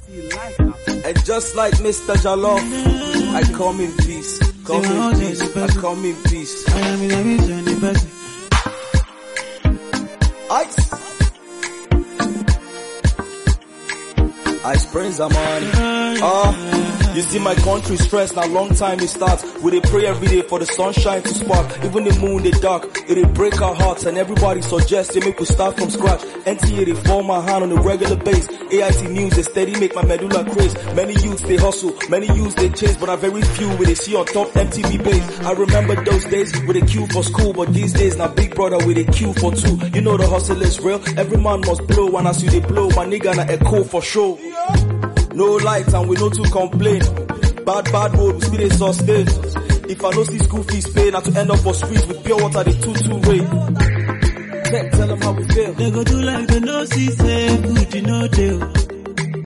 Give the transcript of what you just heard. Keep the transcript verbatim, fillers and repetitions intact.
And just like Mister Jalof, I come in peace, come in peace, I come in peace. I am in a vision, the person. Ice. Ice Prince, I'm on. Ah, you see my country stressed, now long time it starts. We dey pray every day for the sunshine to spark. Even the moon, the dark, it dey break our hearts. And everybody suggests they make we start from scratch. N T A, they form my hand on a regular base. A I T news, they steady make my medulla craze. Many youths, they hustle, many youths, they chase. But I very few with they see on top M T V base. I remember those days with a queue for school. But these days, now big brother with a queue for two. You know the hustle is real, every man must blow. And as you they blow, my nigga na echo for sure. No lights and we no to complain. Bad, bad road, we still dey sustain. If I no see school fees pay, now to end up for streets with pure water, the two-two way. Tell them how we feel. They go do like they no see, say, good, you know, deal.